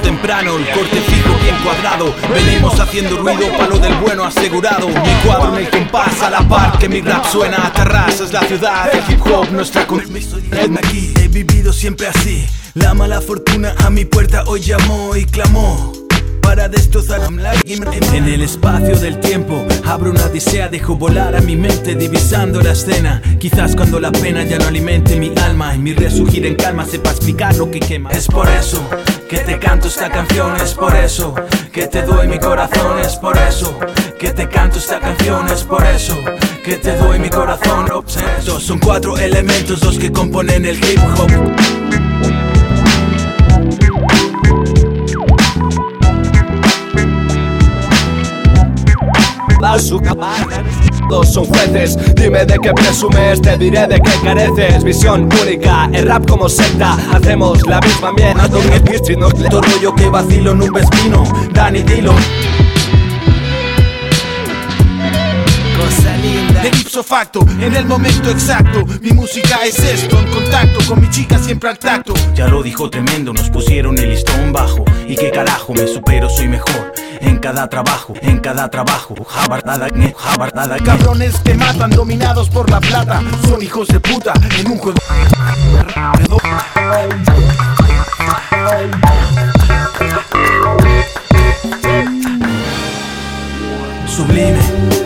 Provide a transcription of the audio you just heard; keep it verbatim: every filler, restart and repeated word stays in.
temprano, el corte fijo bien cuadrado. Venimos haciendo ruido, palo del bueno asegurado. Mi cuadro en el compás a la par que mi rap suena a terrazas. La ciudad, el hip hop, nuestra con... Aquí he vivido siempre así. La mala fortuna a mi puerta hoy llamó y clamó para destrozar. En el espacio del tiempo abro una odisea, dejo volar a mi mente divisando la escena. Quizás cuando la pena ya no alimente mi alma y mi resurgir en calma sepa explicar lo que quema. Es por eso que te canto esta canción, es por eso que te doy mi corazón, es por eso que te canto esta canción, es por eso que te doy mi corazón. Obseso. Son cuatro elementos los que componen el hip hop. Todos son jueces, dime de qué presumes, te diré de qué careces. Visión única, el rap como secta, hacemos la misma mierda. Todo rollo que vacilo en un vespino, Dani dilo. Cosa linda. De ipso facto, en el momento exacto, mi música es esto, en contacto con mi chica siempre al tacto. Ya lo dijo tremendo, nos pusieron el listón bajo. Y qué carajo, me supero, soy mejor en cada trabajo, en cada trabajo. Jabardada, jabardada. Cabrones que matan dominados por la plata, son hijos de puta en un juego sublime.